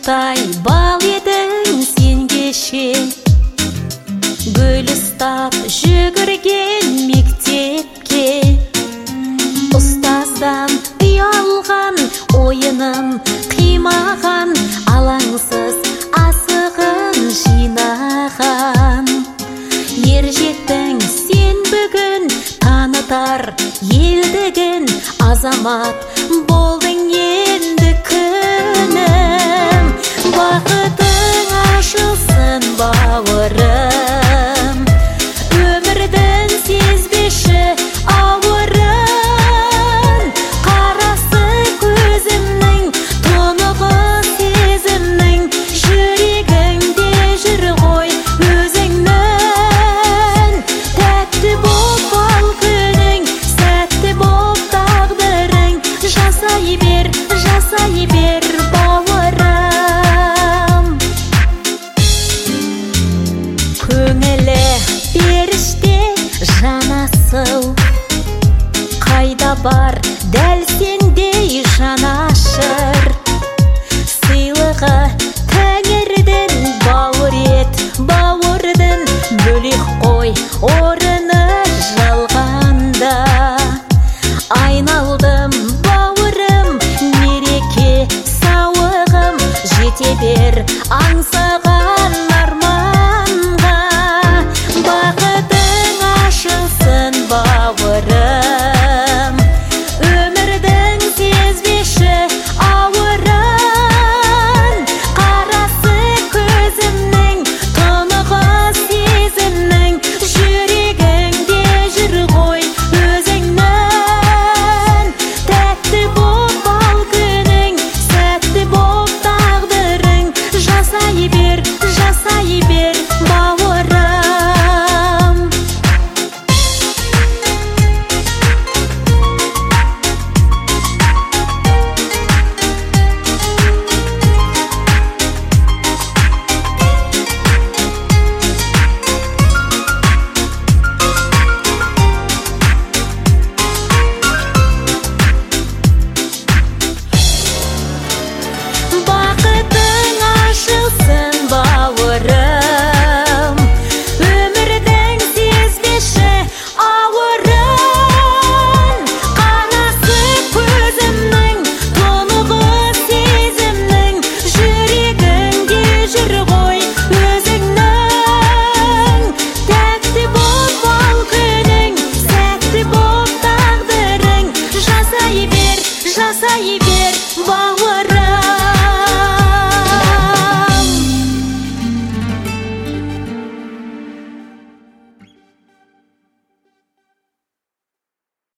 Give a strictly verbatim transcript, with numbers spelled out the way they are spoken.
Алтындай бал едің сен кеше, гүл ұстап жүгірген мектепке. Ұстаздан ұялған ойыным қимаған, алаңсыз асығын жинаған. Ер жеттің сен бүгін, танытар елдігін, азамат болдың енді күнім. Бақытың ашылсын бауырым, өмірдің сезбеші ауырын. Қарасы көзімнің, тұнығы сезімнің, жүрегіңде жүр ғой өзіңнің. Тәтті боп бал күнің, сәтті боп тағдырың, жасай бер, жасай бер бауырым. Көңілі періште жанасыл, қайда бар дәл сендей жанашыр. Сыйлығы тәңірдің бауыр ет, бауырдың бөлек қой орыны жалғанда. Айналдым бауырым, мереке сауығым, жете бер аңсағаным.